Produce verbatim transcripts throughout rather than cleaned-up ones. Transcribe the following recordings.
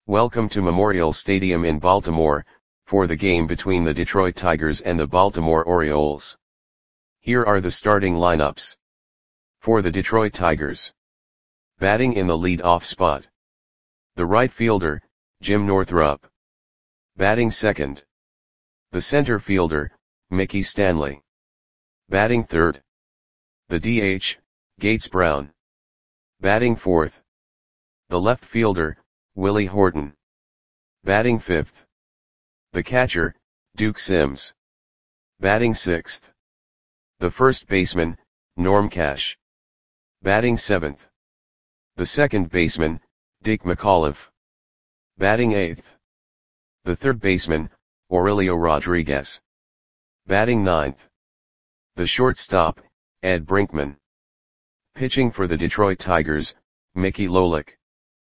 Welcome to Memorial Stadium in Baltimore, for the game between the Detroit Tigers and the Baltimore Orioles. Here are the starting lineups. For the Detroit Tigers. Batting in the lead-off spot. The right fielder, Jim Northrup. Batting second. The center fielder, Mickey Stanley. Batting third. The D H, Gates Brown. Batting fourth. The left fielder, Willie Horton. Batting fifth. The catcher, Duke Sims. Batting sixth. The first baseman, Norm Cash. Batting seventh. The second baseman, Dick McAuliffe. Batting eighth. The third baseman, Aurelio Rodriguez. Batting ninth. The shortstop, Ed Brinkman. Pitching for the Detroit Tigers, Mickey Lolich.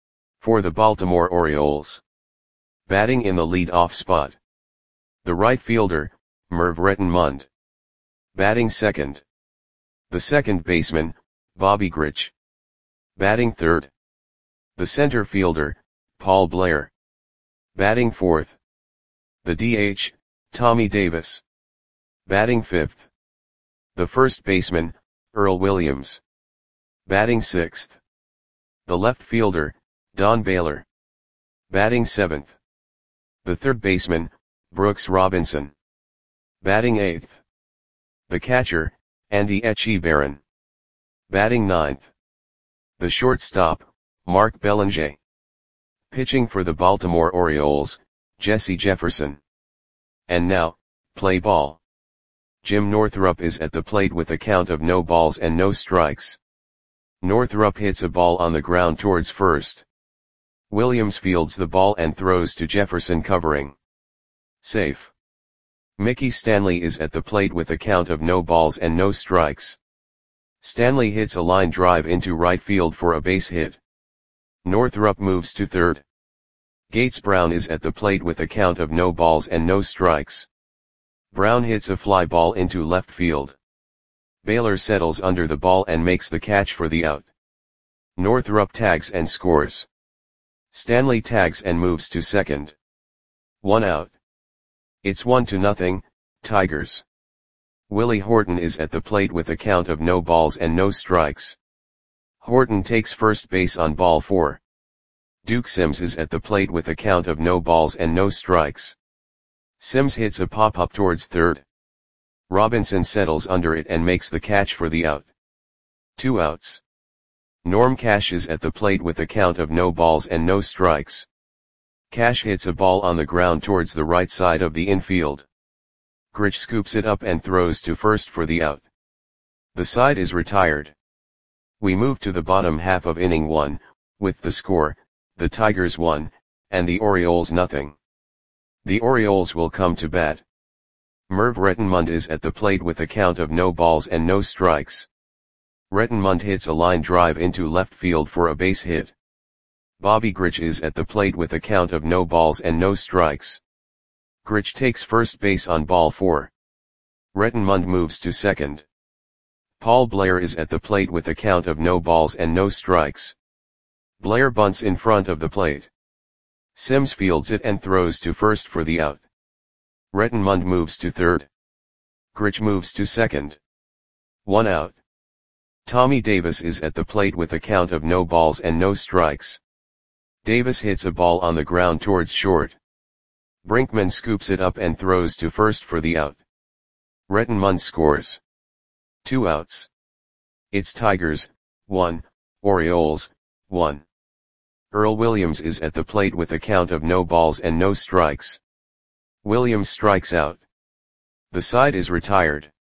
For the Baltimore Orioles. Batting in the lead-off spot. The right fielder, Merv Rettenmund. Batting second. The second baseman, Bobby Grich. Batting third. The center fielder, Paul Blair. Batting fourth. The D H, Tommy Davis. Batting fifth. The first baseman, Earl Williams. Batting sixth. The left fielder, Don Baylor. Batting seventh. The third baseman, Brooks Robinson. Batting eighth. The catcher, Andy Etchebarren. Batting ninth. The shortstop, Mark Belanger. Pitching for the Baltimore Orioles, Jesse Jefferson. And now, play ball. Jim Northrup is at the plate with a count of no balls and no strikes. Northrup hits a ball on the ground towards first. Williams fields the ball and throws to Jefferson covering. Safe. Mickey Stanley is at the plate with a count of no balls and no strikes. Stanley hits a line drive into right field for a base hit. Northrup moves to third. Gates Brown is at the plate with a count of no balls and no strikes. Brown hits a fly ball into left field. Baylor settles under the ball and makes the catch for the out. Northrup tags and scores. Stanley tags and moves to second. One out. It's one to nothing, Tigers. Willie Horton is at the plate with a count of no balls and no strikes. Horton takes first base on ball four. Duke Sims is at the plate with a count of no balls and no strikes. Sims hits a pop-up towards third. Robinson settles under it and makes the catch for the out. Two outs. Norm Cash is at the plate with a count of no balls and no strikes. Cash hits a ball on the ground towards the right side of the infield. Grich scoops it up and throws to first for the out. The side is retired. We move to the bottom half of inning one, with the score, the Tigers one, and the Orioles nothing. The Orioles will come to bat. Merv Rettenmund is at the plate with a count of no balls and no strikes. Rettenmund hits a line drive into left field for a base hit. Bobby Grich is at the plate with a count of no balls and no strikes. Grich takes first base on ball four. Rettenmund moves to second. Paul Blair is at the plate with a count of no balls and no strikes. Blair bunts in front of the plate. Sims fields it and throws to first for the out. Rettenmund moves to third. Grich moves to second. One out. Tommy Davis is at the plate with a count of no balls and no strikes. Davis hits a ball on the ground towards short. Brinkman scoops it up and throws to first for the out. Rettenmund scores. Two outs. It's Tigers, one, Orioles, one. Earl Williams is at the plate with a count of no balls and no strikes. Williams strikes out. The side is retired.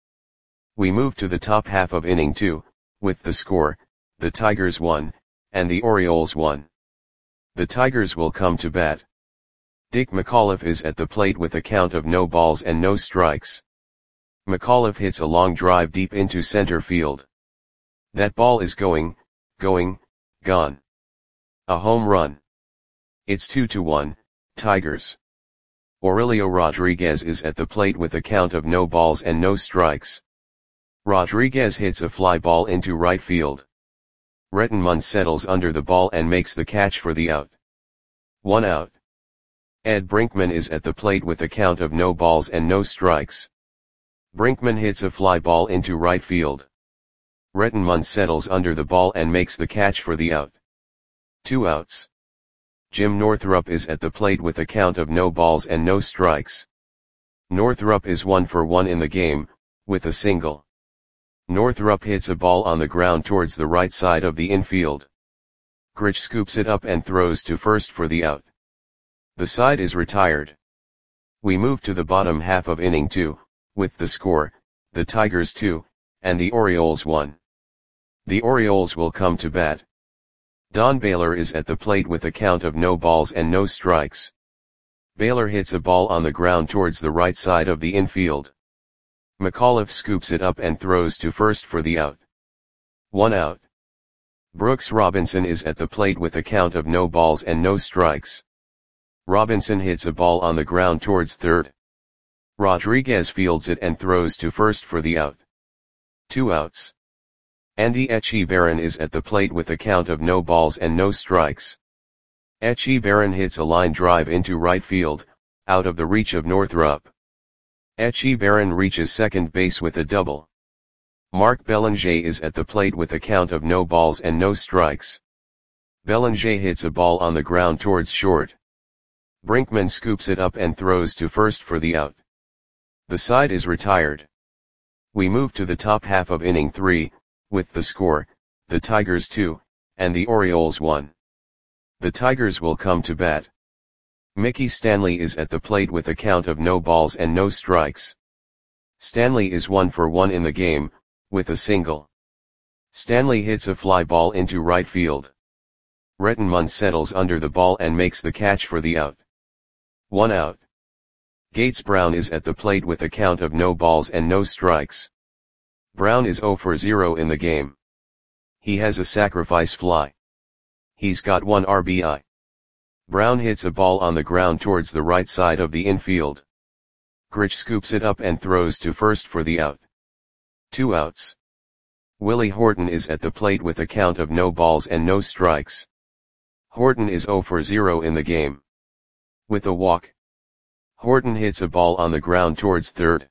We move to the top half of inning two, with the score, the Tigers one, and the Orioles one. The Tigers will come to bat. Dick McAuliffe is at the plate with a count of no balls and no strikes. McAuliffe hits a long drive deep into center field. That ball is going, going, gone. A home run. It's two to one, Tigers. Aurelio Rodriguez is at the plate with a count of no balls and no strikes. Rodriguez hits a fly ball into right field. Rettenmund settles under the ball and makes the catch for the out. One out. Ed Brinkman is at the plate with a count of no balls and no strikes. Brinkman hits a fly ball into right field. Rettenmund settles under the ball and makes the catch for the out. Two outs. Jim Northrup is at the plate with a count of no balls and no strikes. Northrup is one for one in the game, with a single. Northrup hits a ball on the ground towards the right side of the infield. Grich scoops it up and throws to first for the out. The side is retired. We move to the bottom half of inning two, with the score, the Tigers two, and the Orioles one. The Orioles will come to bat. Don Baylor is at the plate with a count of no balls and no strikes. Baylor hits a ball on the ground towards the right side of the infield. McAuliffe scoops it up and throws to first for the out. One out. Brooks Robinson is at the plate with a count of no balls and no strikes. Robinson hits a ball on the ground towards third. Rodriguez fields it and throws to first for the out. Two outs. Andy Etchebarren is at the plate with a count of no balls and no strikes. Etchebarren hits a line drive into right field, out of the reach of Northrup. Etchebarren reaches second base with a double. Mark Belanger is at the plate with a count of no balls and no strikes. Belanger hits a ball on the ground towards short. Brinkman scoops it up and throws to first for the out. The side is retired. We move to the top half of inning three, with the score, the Tigers two, and the Orioles one. The Tigers will come to bat. Mickey Stanley is at the plate with a count of no balls and no strikes. Stanley is one for one in the game, with a single. Stanley hits a fly ball into right field. Rettenmund settles under the ball and makes the catch for the out. One out. Gates Brown is at the plate with a count of no balls and no strikes. Brown is zero for zero in the game. He has a sacrifice fly. He's got one R B I. Brown hits a ball on the ground towards the right side of the infield. Grich scoops it up and throws to first for the out. Two outs. Willie Horton is at the plate with a count of no balls and no strikes. Horton is zero for zero in the game. With a walk. Horton hits a ball on the ground towards third.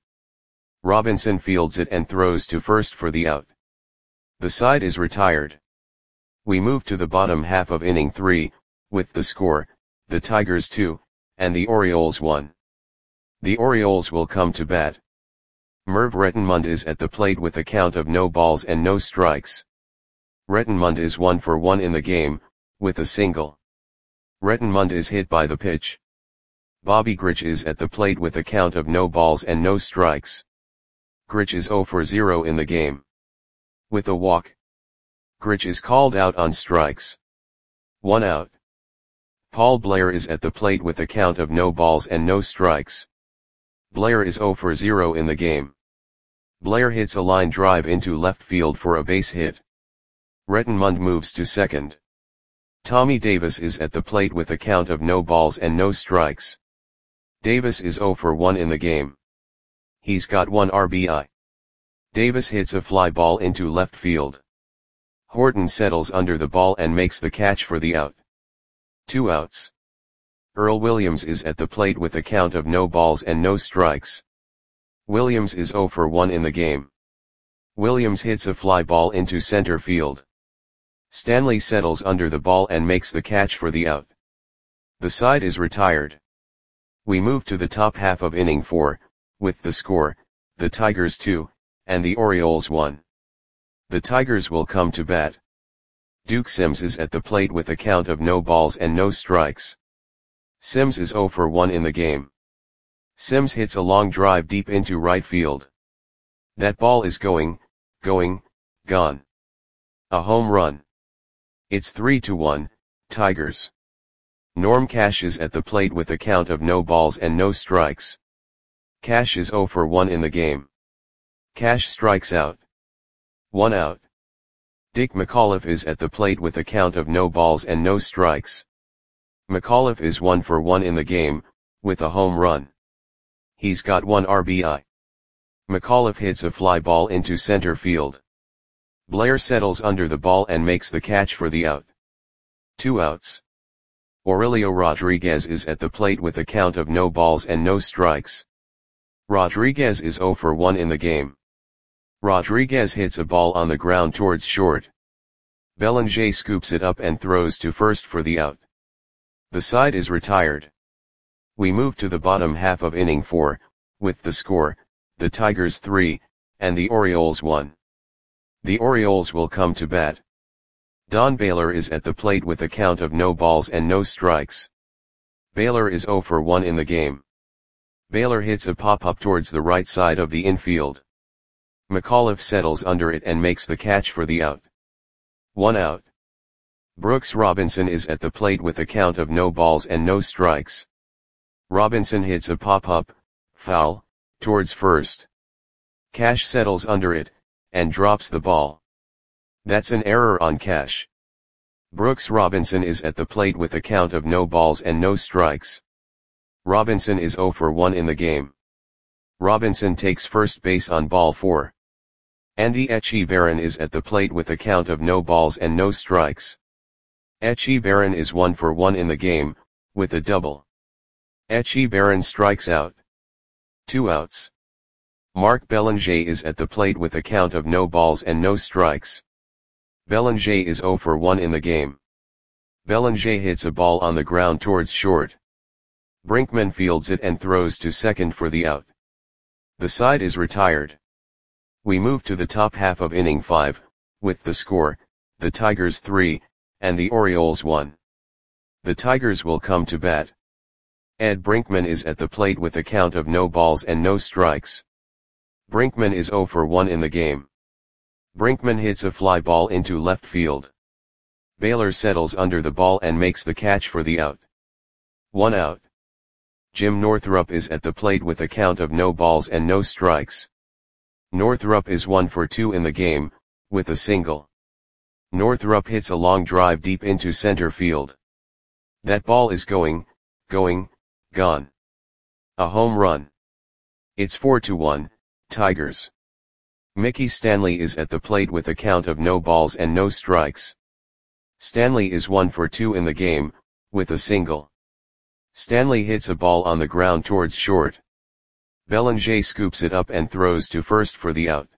Robinson fields it and throws to first for the out. The side is retired. We move to the bottom half of inning three, with the score, the Tigers two, and the Orioles one. The Orioles will come to bat. Merv Rettenmund is at the plate with a count of no balls and no strikes. Rettenmund is one for one in the game, with a single. Rettenmund is hit by the pitch. Bobby Grich is at the plate with a count of no balls and no strikes. Grich is zero for zero in the game. With a walk. Grich is called out on strikes. One out. Paul Blair is at the plate with a count of no balls and no strikes. Blair is zero for zero in the game. Blair hits a line drive into left field for a base hit. Rettenmund moves to second. Tommy Davis is at the plate with a count of no balls and no strikes. Davis is zero for one in the game. He's got one R B I. Davis hits a fly ball into left field. Horton settles under the ball and makes the catch for the out. Two outs. Earl Williams is at the plate with a count of no balls and no strikes. Williams is zero for one in the game. Williams hits a fly ball into center field. Stanley settles under the ball and makes the catch for the out. The side is retired. We move to the top half of inning four, with the score, the Tigers two, and the Orioles one. The Tigers will come to bat. Duke Sims is at the plate with a count of no balls and no strikes. Sims is zero for one in the game. Sims hits a long drive deep into right field. That ball is going, going, gone. A home run. It's three to one, Tigers. Norm Cash is at the plate with a count of no balls and no strikes. Cash is zero for one in the game. Cash strikes out. One out. Dick McAuliffe is at the plate with a count of no balls and no strikes. McAuliffe is one for one in the game, with a home run. He's got one R B I. McAuliffe hits a fly ball into center field. Blair settles under the ball and makes the catch for the out. Two outs. Aurelio Rodriguez is at the plate with a count of no balls and no strikes. Rodriguez is zero for one in the game. Rodriguez hits a ball on the ground towards short. Belanger scoops it up and throws to first for the out. The side is retired. We move to the bottom half of inning four, with the score, the Tigers three, and the Orioles one. The Orioles will come to bat. Don Baylor is at the plate with a count of no balls and no strikes. Baylor is zero for one in the game. Baylor hits a pop-up towards the right side of the infield. McAuliffe settles under it and makes the catch for the out. One out. Brooks Robinson is at the plate with a count of no balls and no strikes. Robinson hits a pop-up, foul, towards first. Cash settles under it, and drops the ball. That's an error on Cash. Brooks Robinson is at the plate with a count of no balls and no strikes. Robinson is zero for one in the game. Robinson takes first base on ball four. Andy Echeverren is at the plate with a count of no balls and no strikes. Echeverren is one for one in the game, with a double. Echeverren strikes out. Two outs. Mark Belanger is at the plate with a count of no balls and no strikes. Belanger is zero for one in the game. Belanger hits a ball on the ground towards short. Brinkman fields it and throws to second for the out. The side is retired. We move to the top half of inning five, with the score, the Tigers three, and the Orioles one. The Tigers will come to bat. Ed Brinkman is at the plate with a count of no balls and no strikes. Brinkman is zero for one in the game. Brinkman hits a fly ball into left field. Baylor settles under the ball and makes the catch for the out. One out. Jim Northrup is at the plate with a count of no balls and no strikes. Northrup is one for two in the game, with a single. Northrup hits a long drive deep into center field. That ball is going, going, gone. A home run. It's four to one, Tigers. Mickey Stanley is at the plate with a count of no balls and no strikes. Stanley is one for two in the game, with a single. Stanley hits a ball on the ground towards short. Belanger scoops it up and throws to first for the out.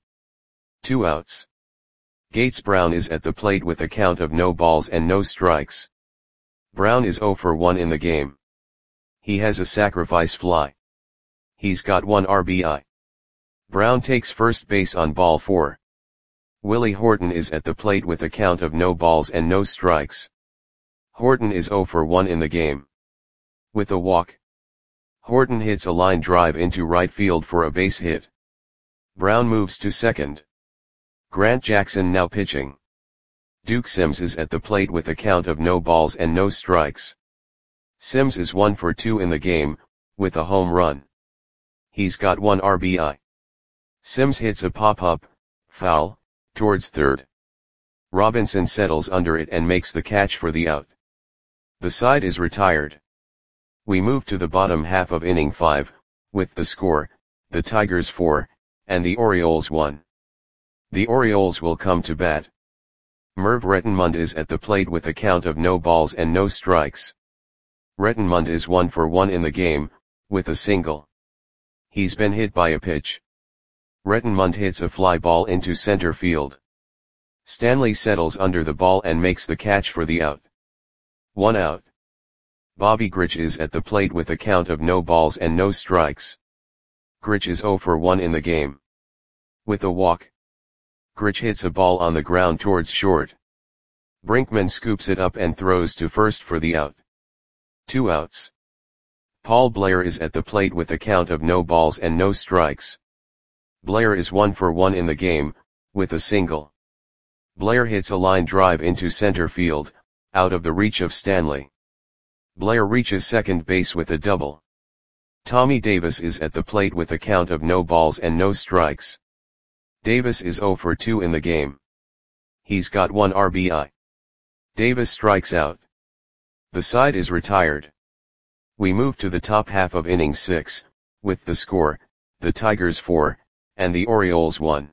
Two outs. Gates Brown is at the plate with a count of no balls and no strikes. Brown is zero for one in the game. He has a sacrifice fly. He's got one R B I. Brown takes first base on ball four. Willie Horton is at the plate with a count of no balls and no strikes. Horton is zero for one in the game. With a walk. Horton hits a line drive into right field for a base hit. Brown moves to second. Grant Jackson now pitching. Duke Sims is at the plate with a count of no balls and no strikes. Sims is one for two in the game, with a home run. He's got one R B I. Sims hits a pop-up, foul, towards third. Robinson settles under it and makes the catch for the out. The side is retired. We move to the bottom half of inning five, with the score, the Tigers four, and the Orioles one. The Orioles will come to bat. Merv Rettenmund is at the plate with a count of no balls and no strikes. Rettenmund is one for one in the game, with a single. He's been hit by a pitch. Rettenmund hits a fly ball into center field. Stanley settles under the ball and makes the catch for the out. One out. Bobby Grich is at the plate with a count of no balls and no strikes. Grich is zero for one in the game. With a walk. Grich hits a ball on the ground towards short. Brinkman scoops it up and throws to first for the out. Two outs. Paul Blair is at the plate with a count of no balls and no strikes. Blair is one for one in the game, with a single. Blair hits a line drive into center field, out of the reach of Stanley. Blair reaches second base with a double. Tommy Davis is at the plate with a count of no balls and no strikes. Davis is zero for two in the game. He's got one R B I. Davis strikes out. The side is retired. We move to the top half of inning six, with the score, the Tigers four, and the Orioles one.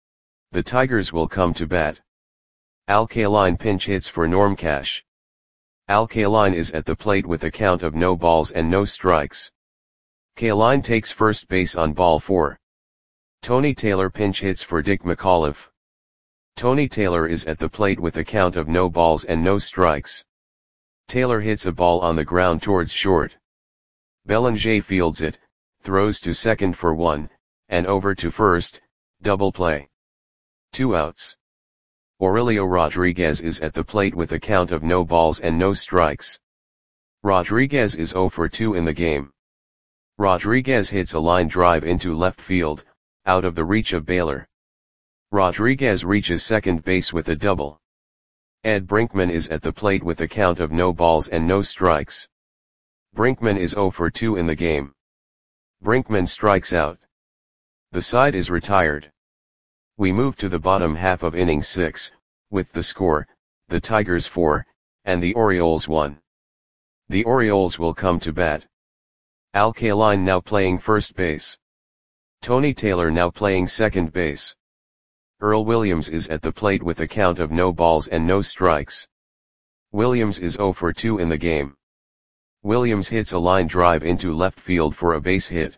The Tigers will come to bat. Al Kaline pinch hits for Norm Cash. Al Kaline is at the plate with a count of no balls and no strikes. Kaline takes first base on ball four. Tony Taylor pinch hits for Dick McAuliffe. Tony Taylor is at the plate with a count of no balls and no strikes. Taylor hits a ball on the ground towards short. Belanger fields it, throws to second for one, and over to first, double play. Two outs. Aurelio Rodriguez is at the plate with a count of no balls and no strikes. Rodriguez is zero for two in the game. Rodriguez hits a line drive into left field, out of the reach of Baylor. Rodriguez reaches second base with a double. Ed Brinkman is at the plate with a count of no balls and no strikes. Brinkman is zero for two in the game. Brinkman strikes out. The side is retired. We move to the bottom half of inning six, with the score, the Tigers four, and the Orioles one. The Orioles will come to bat. Al Kaline now playing first base. Tony Taylor now playing second base. Earl Williams is at the plate with a count of no balls and no strikes. Williams is zero for two in the game. Williams hits a line drive into left field for a base hit.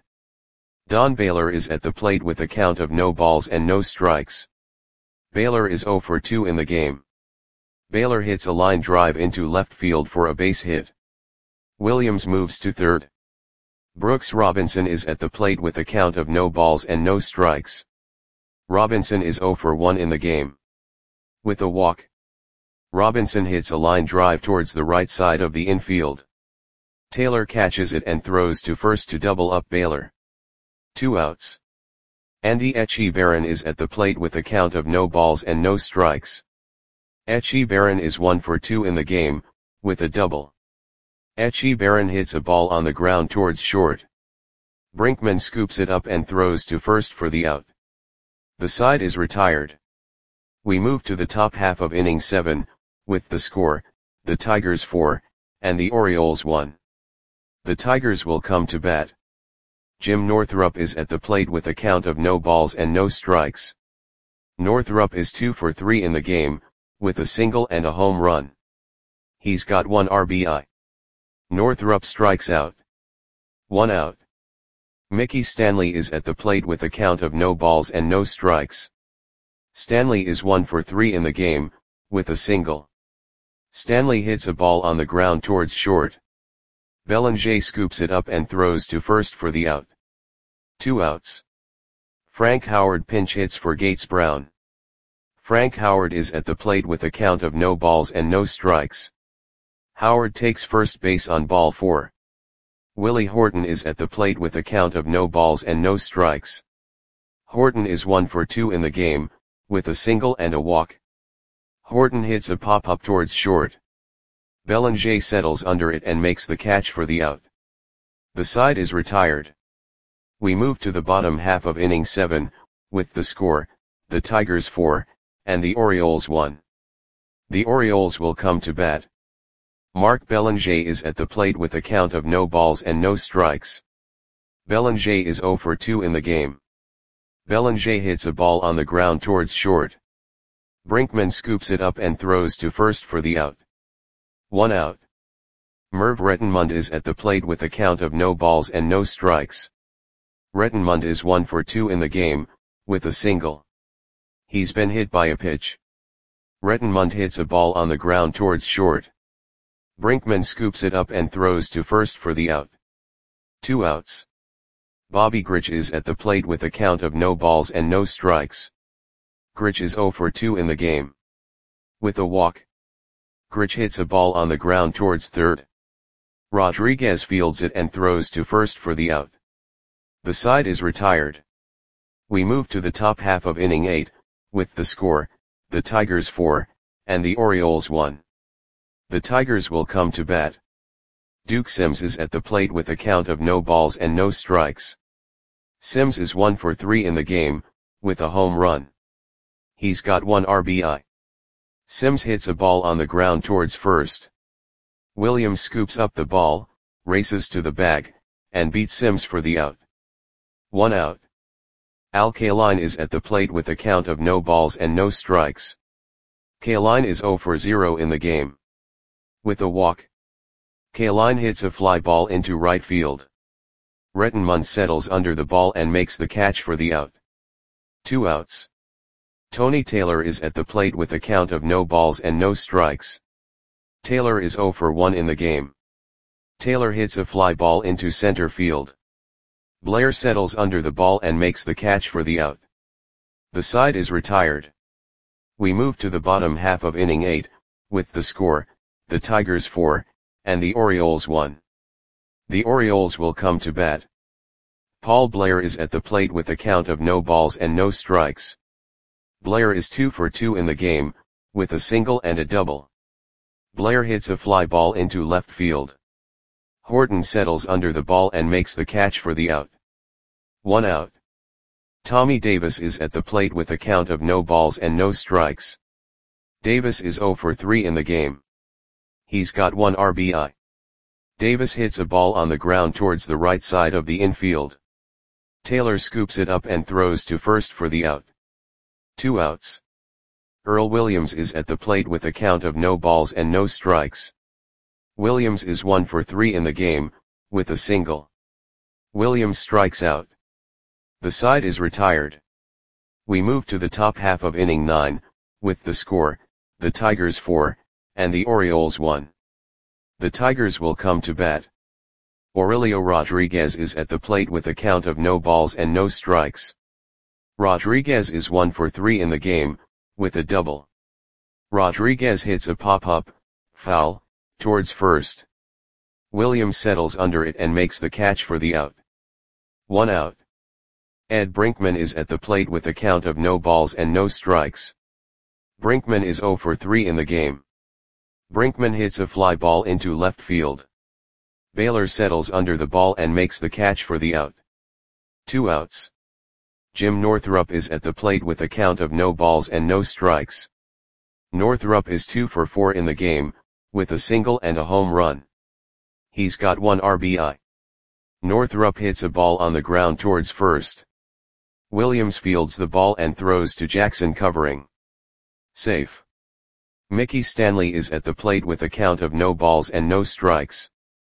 Don Baylor is at the plate with a count of no balls and no strikes. Baylor is zero for two in the game. Baylor hits a line drive into left field for a base hit. Williams moves to third. Brooks Robinson is at the plate with a count of no balls and no strikes. Robinson is zero for one in the game. With a walk, Robinson hits a line drive towards the right side of the infield. Taylor catches it and throws to first to double up Baylor. Two outs. Andy Etchebarren is at the plate with a count of no balls and no strikes. Etchebarren is one for two in the game, with a double. Etchebarren hits a ball on the ground towards short. Brinkman scoops it up and throws to first for the out. The side is retired. We move to the top half of inning seven, with the score, the Tigers four, and the Orioles one. The Tigers will come to bat. Jim Northrup is at the plate with a count of no balls and no strikes. Northrup is two for three in the game, with a single and a home run. He's got one R B I. Northrup strikes out. One out. Mickey Stanley is at the plate with a count of no balls and no strikes. Stanley is one for three in the game, with a single. Stanley hits a ball on the ground towards short. Belanger scoops it up and throws to first for the out. Two outs. Frank Howard pinch hits for Gates Brown. Frank Howard is at the plate with a count of no balls and no strikes. Howard takes first base on ball four. Willie Horton is at the plate with a count of no balls and no strikes. Horton is one for two in the game, with a single and a walk. Horton hits a pop-up towards short. Belanger settles under it and makes the catch for the out. The side is retired. We move to the bottom half of inning seven, with the score, the Tigers four, and the Orioles one. The Orioles will come to bat. Mark Belanger is at the plate with a count of no balls and no strikes. Belanger is zero for two in the game. Belanger hits a ball on the ground towards short. Brinkman scoops it up and throws to first for the out. One out. Merv Rettenmund is at the plate with a count of no balls and no strikes. Rettenmund is one for two in the game, with a single. He's been hit by a pitch. Rettenmund hits a ball on the ground towards short. Brinkman scoops it up and throws to first for the out. Two outs. Bobby Grich is at the plate with a count of no balls and no strikes. Grich is zero for two in the game. With a walk, Grich hits a ball on the ground towards third. Rodriguez fields it and throws to first for the out. The side is retired. We move to the top half of inning eight, with the score, the Tigers four, and the Orioles one. The Tigers will come to bat. Duke Sims is at the plate with a count of no balls and no strikes. Sims is one for three in the game, with a home run. He's got one R B I. Sims hits a ball on the ground towards first. Williams scoops up the ball, races to the bag, and beats Sims for the out. One out. Al Kaline is at the plate with a count of no balls and no strikes. Kaline is zero for zero in the game. With a walk, Kaline hits a fly ball into right field. Rettenmund settles under the ball and makes the catch for the out. Two outs. Tony Taylor is at the plate with a count of no balls and no strikes. Taylor is oh for one in the game. Taylor hits a fly ball into center field. Blair settles under the ball and makes the catch for the out. The side is retired. We move to the bottom half of inning eight, with the score, the Tigers four, and the Orioles one. The Orioles will come to bat. Paul Blair is at the plate with a count of no balls and no strikes. Blair is two for two in the game, with a single and a double. Blair hits a fly ball into left field. Horton settles under the ball and makes the catch for the out. One out. Tommy Davis is at the plate with a count of no balls and no strikes. Davis is oh for three in the game. He's got one R B I. Davis hits a ball on the ground towards the right side of the infield. Taylor scoops it up and throws to first for the out. Two outs. Earl Williams is at the plate with a count of no balls and no strikes. Williams is one for three in the game, with a single. Williams strikes out. The side is retired. We move to the top half of inning nine, with the score, the Tigers four, and the Orioles one. The Tigers will come to bat. Aurelio Rodriguez is at the plate with a count of no balls and no strikes. Rodriguez is one for three in the game, with a double. Rodriguez hits a pop-up, foul, towards first. Williams settles under it and makes the catch for the out. One out. Ed Brinkman is at the plate with a count of no balls and no strikes. Brinkman is oh for three in the game. Brinkman hits a fly ball into left field. Baylor settles under the ball and makes the catch for the out. Two outs. Jim Northrup is at the plate with a count of no balls and no strikes. Northrup is two for four in the game, with a single and a home run. He's got one R B I. Northrup hits a ball on the ground towards first. Williams fields the ball and throws to Jackson covering. Safe. Mickey Stanley is at the plate with a count of no balls and no strikes.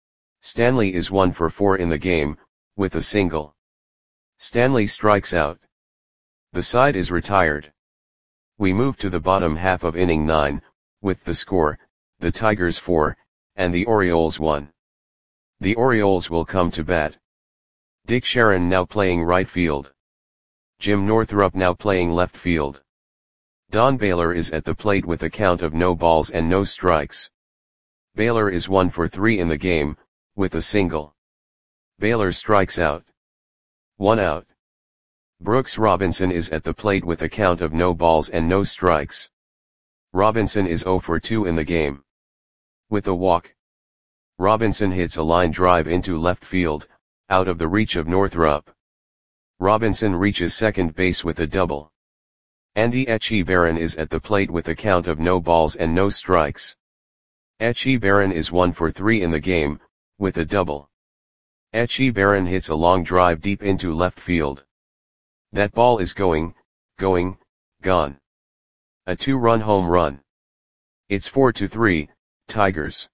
Stanley is one for four in the game, with a single. Stanley strikes out. The side is retired. We move to the bottom half of inning nine, with the score, the Tigers four, and the Orioles one. The Orioles will come to bat. Dick Sharon now playing right field. Jim Northrup now playing left field. Don Baylor is at the plate with a count of no balls and no strikes. Baylor is one for three in the game, with a single. Baylor strikes out. One out. Brooks Robinson is at the plate with a count of no balls and no strikes. Robinson is oh for two in the game. With a walk, Robinson hits a line drive into left field, out of the reach of Northrup. Robinson reaches second base with a double. Andy Echeverren is at the plate with a count of no balls and no strikes. Echeverren is one for three in the game, with a double. Echeverren hits a long drive deep into left field. That ball is going, going, gone. A two-run home run. It's four to three, Tigers.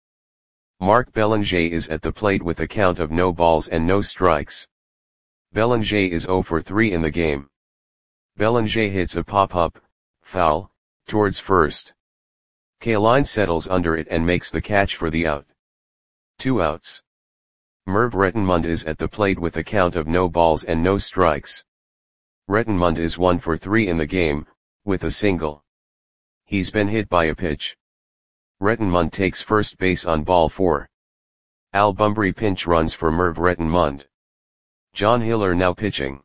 Mark Belanger is at the plate with a count of no balls and no strikes. Belanger is oh for three in the game. Belanger hits a pop-up, foul, towards first. Kaline settles under it and makes the catch for the out. Two outs. Merv Rettenmund is at the plate with a count of no balls and no strikes. Rettenmund is one for three in the game, with a single. He's been hit by a pitch. Rettenmund takes first base on ball four. Al Bumbry pinch runs for Merv Rettenmund. John Hiller now pitching.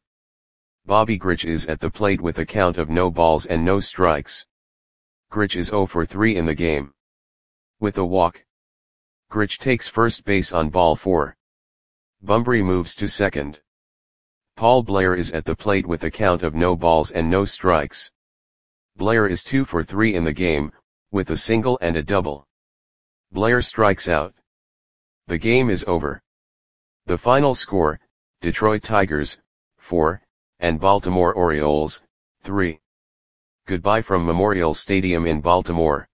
Bobby Grich is at the plate with a count of no balls and no strikes. Grich is oh for three in the game. With a walk, Grich takes first base on ball four. Bumbry moves to second. Paul Blair is at the plate with a count of no balls and no strikes. Blair is two for three in the game, with a single and a double. Blair strikes out. The game is over. The final score, Detroit Tigers, four, and Baltimore Orioles, three. Goodbye from Memorial Stadium in Baltimore.